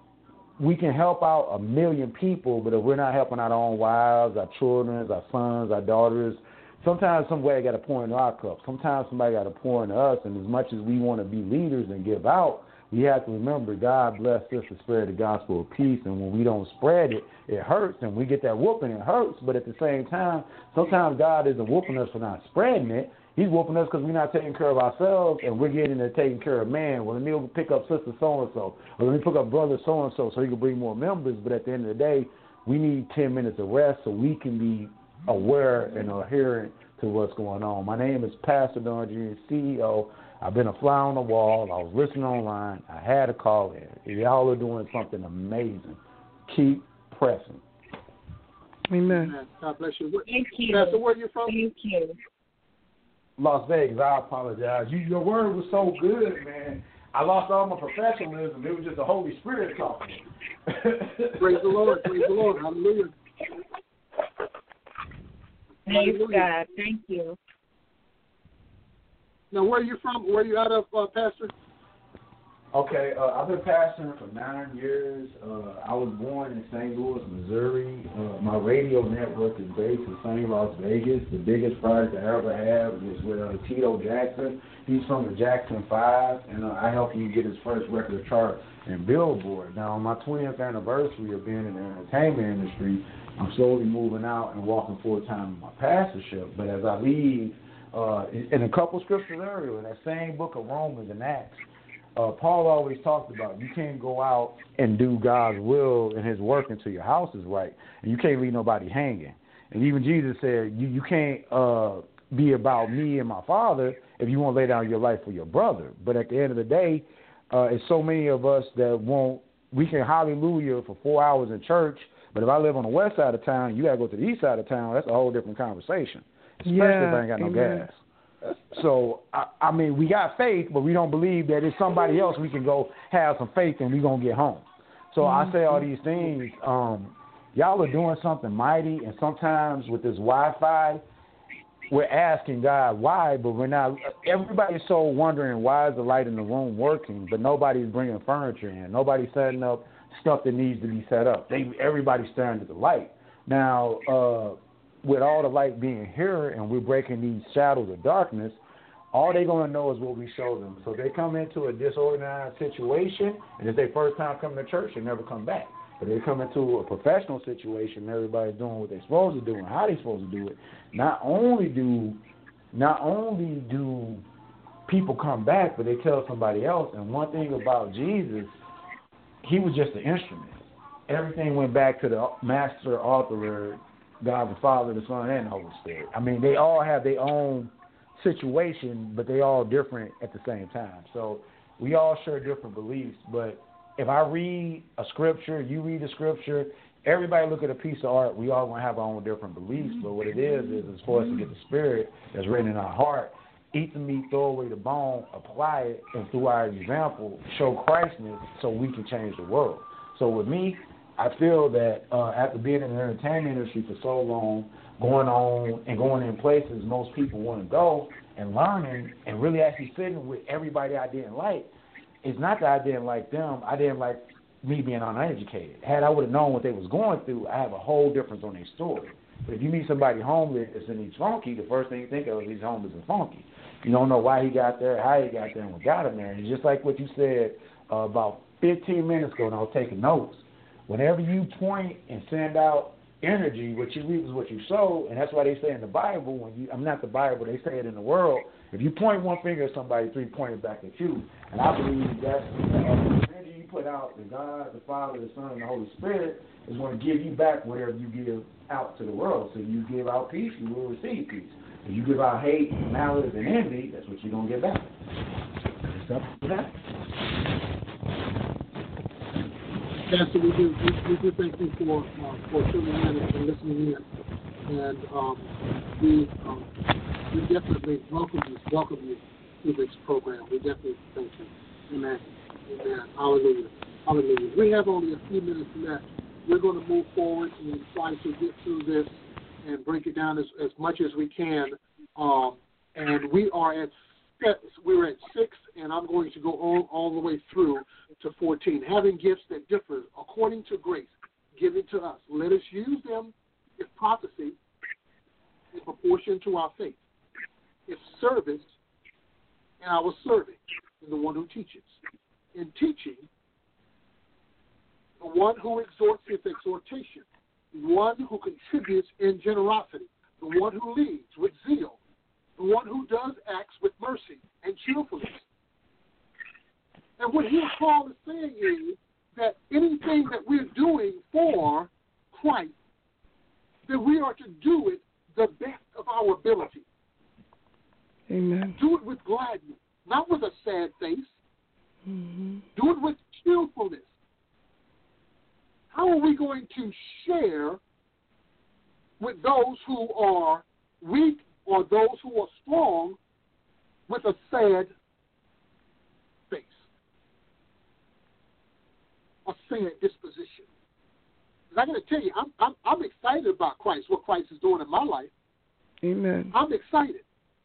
we can help out 1 million people, but if we're not helping out our own wives, our children, our sons, our daughters, sometimes somebody got to pour into our cup. Sometimes somebody got to pour into us, and as much as we want to be leaders and give out, we have to remember God blessed us to spread the gospel of peace, and when we don't spread it, it hurts, and we get that whooping, it hurts, but at the same time, sometimes God isn't whooping us for not spreading it. He's whooping us because we're not taking care of ourselves, and we're getting to taking care of man. Well, let me pick up sister so-and-so, or let me pick up brother so-and-so so he can bring more members, but at the end of the day, we need 10 minutes of rest so we can be aware and adherent to what's going on. My name is Pastor Don Jr., CEO. I've been a fly on the wall. I was listening online. I had a call in. Y'all are doing something amazing. Keep pressing. Amen. God bless you. Thank you. Pastor, where are you from? Thank you. Las Vegas. I apologize. Your word was so good, man. I lost all my professionalism. It was just the Holy Spirit talking. Praise the Lord. Praise the Lord. Hallelujah. Praise God. Thank you. Now, where are you from? Where are you out of, Pastor? Okay, I've been pastoring for 9 years. I was born in St. Louis, Missouri. My radio network is based in St. Las Vegas. The biggest project I ever had was with Tito Jackson. He's from the Jackson 5, and I helped him get his first record chart in Billboard. Now, on my 20th anniversary of being in the entertainment industry, I'm slowly moving out and walking full-time in my pastorship. But as I leave, in a couple scriptures earlier, in that same book of Romans and Acts, Paul always talked about you can't go out and do God's will and his work until your house is right. And you can't leave nobody hanging. And even Jesus said, you can't be about me and my Father if you won't lay down your life for your brother. But at the end of the day, it's so many of us that we can hallelujah for 4 hours in church, but if I live on the west side of town, you got to go to the east side of town, that's a whole different conversation, especially if I ain't got no gas. So, I mean, we got faith, but we don't believe that it's somebody else we can go have some faith and we're going to get home. So I say all these things. Y'all are doing something mighty, and sometimes with this Wi-Fi, we're asking God why, but we're not. Everybody's so wondering why is the light in the room working, but nobody's bringing furniture in. Nobody's setting up stuff that needs to be set up. Everybody's staring at the light. Now, with all the light being here and we're breaking these shadows of darkness, all they're going to know is what we show them. So they come into a disorganized situation, and it's their first time coming to church, they never come back. But they come into a professional situation, and everybody's doing what they're supposed to do and how they're supposed to do it. Not only do people come back, but they tell somebody else. And one thing about Jesus, he was just an instrument. Everything went back to the master author, God the Father, the Son, and the Holy Spirit. I mean, they all have their own situation, but they all different at the same time. So we all share different beliefs, but if I read a scripture, you read a scripture, everybody look at a piece of art, we all going to have our own different beliefs, but what it is for us to get the spirit that's written in our heart, eat the meat, throw away the bone, apply it, and through our example, show Christness so we can change the world. So with me, I feel that after being in the entertainment industry for so long, going in places most people want to go and learning and really actually sitting with everybody I didn't like, it's not that I didn't like them. I didn't like me being uneducated. Had I would have known what they was going through, I have a whole difference on their story. But if you meet somebody homeless and he's funky, the first thing you think of is he's homeless and funky. You don't know why he got there, how he got there, and what got him there. And it's just like what you said about 15 minutes ago, and I was taking notes. Whenever you point and send out energy, what you reap is what you sow, and that's why they say in the Bible, I'm not the Bible, they say it in the world, if you point one finger at somebody, 3 pointed back at you. And I believe that's the energy you put out, the God, the Father, the Son, and the Holy Spirit is going to give you back whatever you give out to the world. So you give out peace, you will receive peace. If you give out hate, malice, and envy, that's what you're going to get back. It's up to that. Pastor, we do thank you for tuning in and listening in, and we definitely welcome you to this program. We definitely thank you. Amen. Amen. Hallelujah. Hallelujah. We have only a few minutes left. We're going to move forward and try to get through this and break it down as much as we can. And we're at 6, and I'm going to go all the way through to 14. Having gifts that differ according to grace given to us. Let us use them if prophecy in proportion to our faith. If service in our serving in the one who teaches. In teaching, the one who exhorts with exhortation. The one who contributes in generosity. The one who leads with zeal. The one who does acts with mercy and cheerfulness. And what here Paul is saying is that anything that we're doing for Christ, that we are to do it the best of our ability. Amen. Do it with gladness, not with a sad face. Mm-hmm. Do it with cheerfulness. How are we going to share with those who are weak or those who are strong with a sad face, a sad disposition. And I got to tell you, I'm excited about Christ, what Christ is doing in my life. Amen. I'm excited.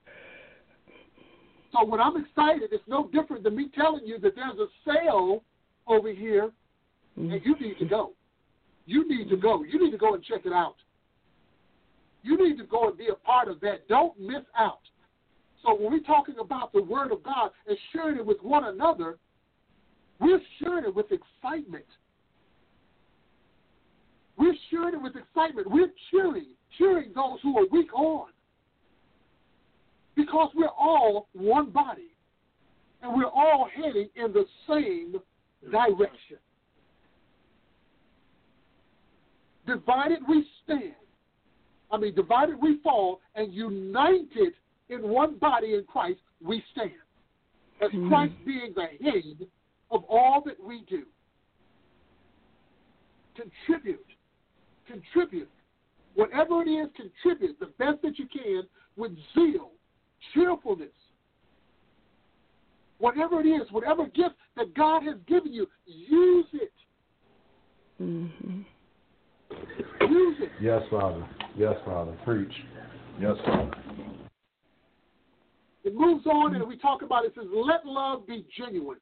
So when I'm excited, it's no different than me telling you that there's a sale over here, and you need to go. You need to go. You need to go and check it out. You need to go and be a part of that. Don't miss out. So when we're talking about the Word of God and sharing it with one another, we're sharing it with excitement. We're sharing it with excitement. We're cheering those who are weak on. Because we're all one body. And we're all heading in the same direction. Divided we stand. Divided we fall, and united in one body in Christ, we stand. As Christ being the head of all that we do. Contribute. Whatever it is, contribute the best that you can with zeal, cheerfulness. Whatever it is, whatever gift that God has given you, use it. Mm-hmm. Use it. Yes, Father. Yes, Father. Preach. Yes, Father. It moves on, and we talk about it says, let love be genuine.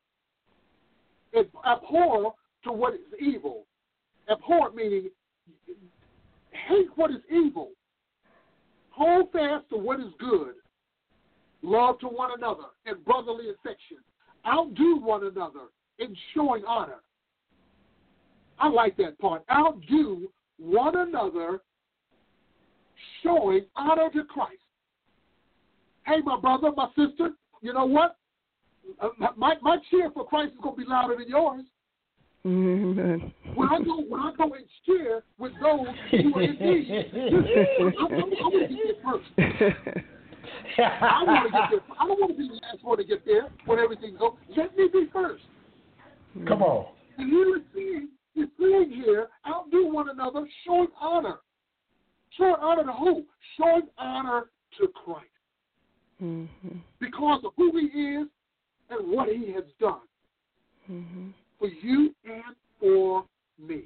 Abhor to what is evil. Abhor meaning hate what is evil. Hold fast to what is good. Love to one another and brotherly affection. Outdo one another in showing honor. I like that part. Outdo one another showing honor to Christ. Hey, my brother, my sister, you know what? My cheer for Christ is going to be louder than yours. Amen. When I go and share with those who are in need, I want to get there first. I want to get there. I don't want to be the last one to get there when everything's over. Let me be first. Come on. And you're seeing here, outdo one another, showing honor. Showing honor to who? Showing honor to Christ. Mm-hmm. Because of who he is and what he has done. Mm-hmm. For you and for me.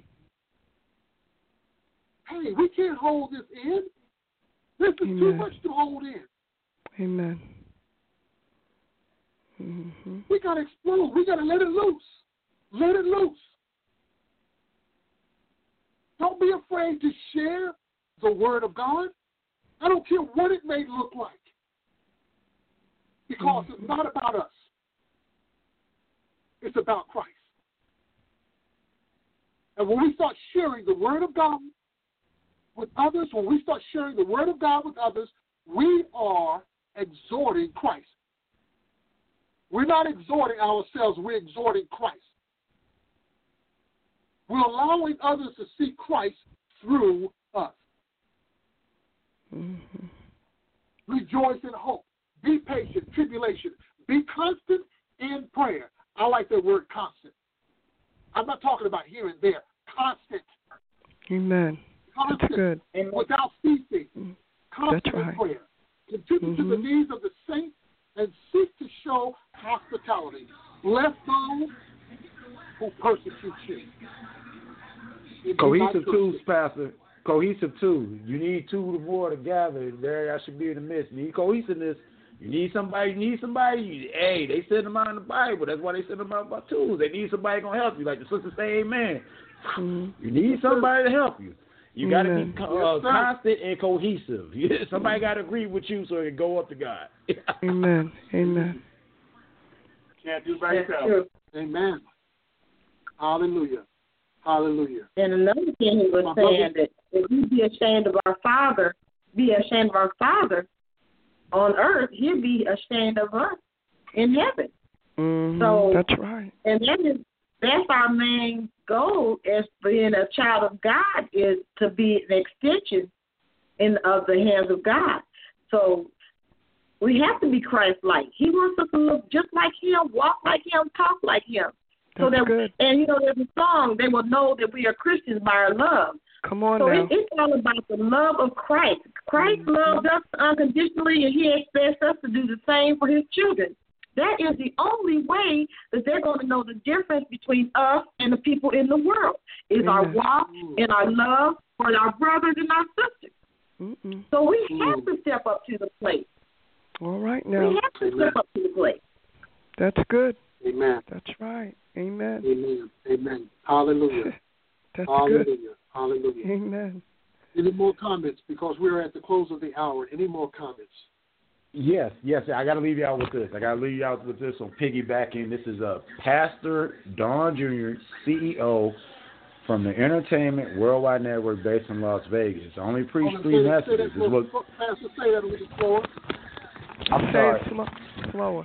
Hey, we can't hold this in. This is too much to hold in. Amen. Mm-hmm. We got to explode. We got to let it loose. Let it loose. Don't be afraid to share the Word of God. I don't care what it may look like. Because it's not about us. It's about Christ. And when we start sharing the Word of God with others, when we start sharing the Word of God with others, we are exhorting Christ. We're not exhorting ourselves, we're exhorting Christ. We're allowing others to see Christ through us. Mm-hmm. Rejoice in hope. Be patient, tribulation. Be constant in prayer. I like that word constant. I'm not talking about here and there. Constant. Amen. Constant. That's good. And without ceasing. Constant That's right. in prayer. Contribute to the needs of the saints and seek to show hospitality. Bless those who persecute you. Cohesive too, Pastor. Cohesive too. You need two or more together. There, I should be in the midst. You need cohesiveness. You need somebody. Hey, they send them out in the Bible. That's why they send them out about tools. They need somebody going to help you. Like the sister say, amen. You need somebody to help you. You got to be constant and cohesive. Somebody got to agree with you so it can go up to God. Amen. Amen. Can't do by yourself. Amen. Hallelujah. Hallelujah. And another thing he was saying that if we be ashamed of our Father, on earth, he'll be ashamed of us in heaven. Mm-hmm. So that's right. And that's our main goal as being a child of God, is to be an extension of the hands of God. So we have to be Christ-like. He wants us to look just like him, walk like him, talk like him. That's good. And there's a song, they will know that we are Christians by our love. Come on So now. it's all about the love of Christ. Christ loved us unconditionally, and he expects us to do the same for his children. That is the only way that they're going to know the difference between us and the people in the world, is our walk and our love for our brothers and our sisters. Mm-mm. So we have to step up to the plate. All right now. We have to step up to the plate. That's good. Amen. That's right. Amen. Amen. Amen. Hallelujah. That's Hallelujah. good. Hallelujah. Amen. Any more comments? Because we're at the close of the hour. Any more comments? Yes. I got to leave you out with this. On piggybacking. This is Pastor Don Jr., CEO from the Entertainment Worldwide Network based in Las Vegas. I only preach 3 messages. Pastor, say that with the floor. I'm sorry. Say it slower.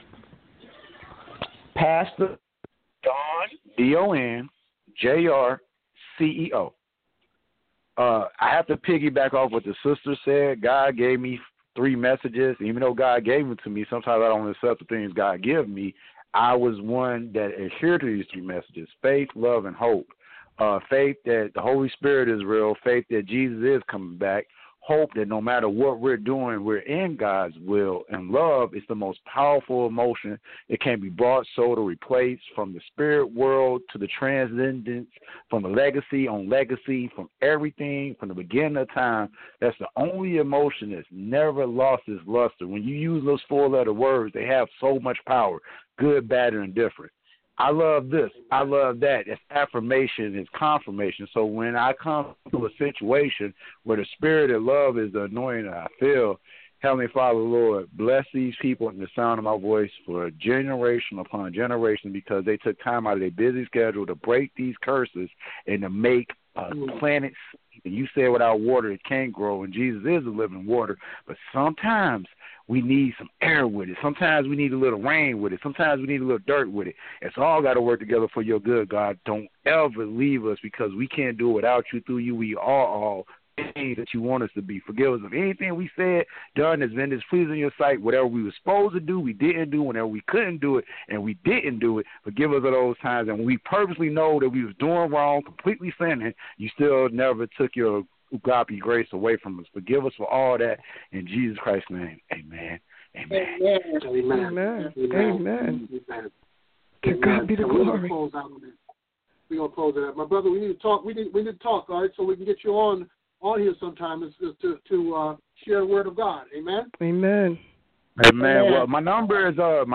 Pastor Don, D-O-N, J-R, CEO. I have to piggyback off what the sister said. God gave me 3 messages. Even though God gave them to me, sometimes I don't accept the things God gives me. I was one that adhered to these 3 messages: faith, love, and hope. Faith that the Holy Spirit is real, faith that Jesus is coming back, hope that no matter what we're doing, we're in God's will, and love is the most powerful emotion. It can be brought, sold, or replaced, from the spirit world to the transcendence, from the legacy on legacy, from everything, from the beginning of time. That's the only emotion that's never lost its luster. When you use those 4-letter words, they have so much power: good, bad, and indifferent. I love this. I love that. It's affirmation. It's confirmation. So when I come to a situation where the spirit of love is the anointing that I feel, Heavenly Father, Lord, bless these people in the sound of my voice for generation upon generation, because they took time out of their busy schedule to break these curses and to make planets. And you said without water it can't grow, and Jesus is the living water. But sometimes we need some air with it. Sometimes we need a little rain with it. Sometimes we need a little dirt with it. It's all got to work together for your good, God. Don't ever leave us, because we can't do it without you. Through you, we are all things that you want us to be. Forgive us of anything we said, done, that's been displeasing in your sight. Whatever we were supposed to do, we didn't do. Whenever we couldn't do it and we didn't do it, forgive us of those times. And when we purposely know that we was doing wrong, completely sinning, you still never took your agape grace away from us. Forgive us for all that. In Jesus Christ's name, amen. Amen. Amen. Amen. To God be the glory. We're going to close it out. My brother, we need to talk. We need to talk, all right, so we can get you on here sometime to share the word of God. Amen? Amen. Amen. Well, my number is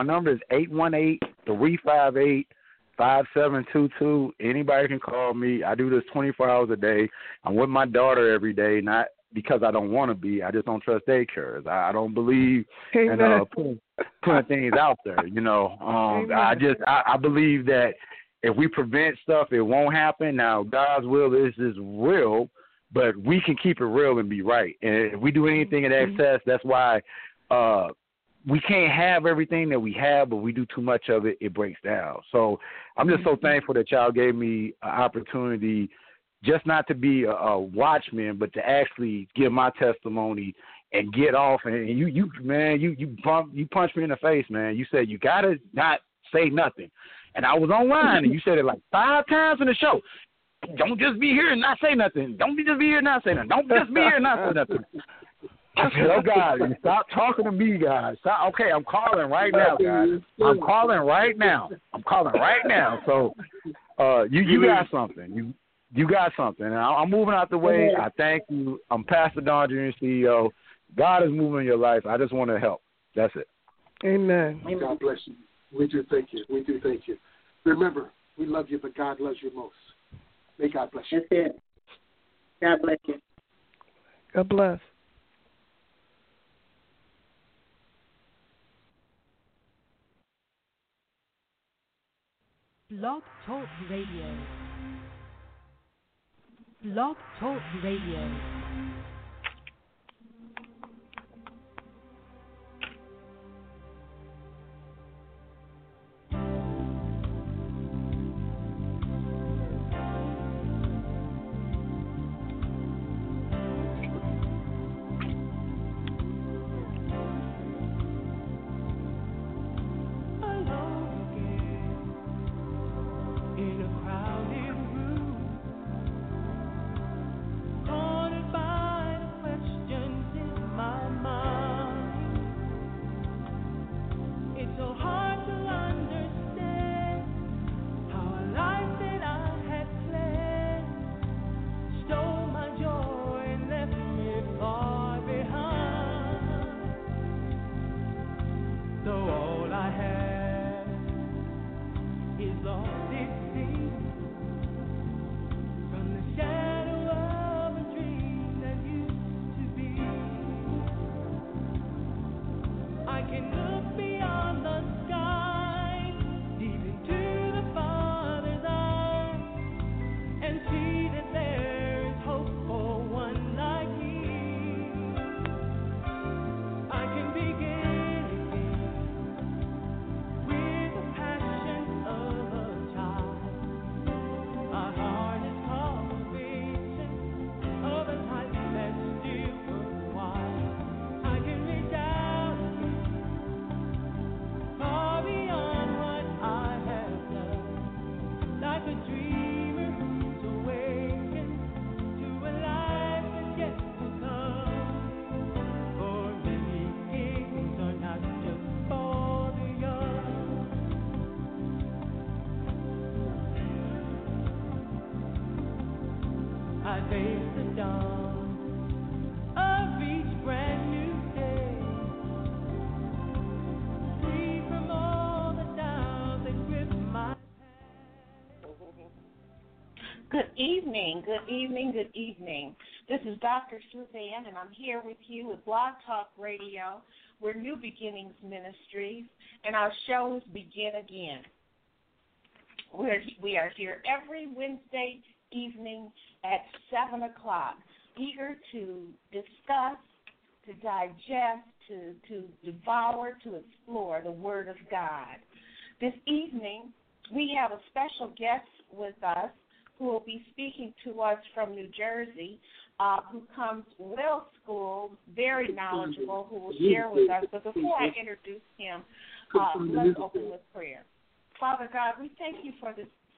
818-358-5722. Anybody can call me. I do this 24 hours a day. I'm with my daughter every day, not because I don't want to be. I just don't trust daycares. I don't believe in putting things out there. You know, I believe that if we prevent stuff, it won't happen. Now, God's will is real, but we can keep it real and be right. And if we do anything in excess, that's why we can't have everything that we have, but we do too much of it, it breaks down. So I'm just so thankful that y'all gave me an opportunity just not to be a watchman, but to actually give my testimony and get off. And you punched me in the face, man. You said you got to not say nothing. And I was online, and you said it like 5 times in the show. Don't just be here and not say nothing. Don't just be here and not say nothing. Don't just be here and not say nothing. I said, oh, God, stop talking to me, guys. Okay, I'm calling right now, guys. I'm calling right now. So you got something. You got something. And I'm moving out the way. I thank you. I'm Pastor Don Jr., CEO. God is moving in your life. I just want to help. That's it. Amen. God bless you. We do thank you. Remember, we love you, but God loves you most. May God bless you. That's it. God bless you. God bless. Blog Talk Radio. Blog Talk Radio. So all I have is lost it seems from the shadow of a dream that used to be. I can look beyond the sky, deep into the Father's eyes, and see that there is hope for one like me. I can begin with the passion of a child. My heart is cultivation of a type that's still worthwhile. I can reach out far beyond what I have done, like a dreamer who's awakened to a life that's yet to come. For beginnings are not just for the young. I face the dawn of each brand new day, free from all the doubts that grip my Good evening, good evening, good evening. This is Dr. Suzanne, and I'm here with you with Blog Talk Radio. We're New Beginnings Ministries, and our shows begin again. We are here every Wednesday evening at 7 o'clock, eager to discuss, to digest, to devour, to explore the Word of God. This evening, we have a special guest with us who will be speaking to us from New Jersey, who comes well-schooled, very knowledgeable, who will share with us. But before I introduce him, let's open with prayer. Father God, we thank you for this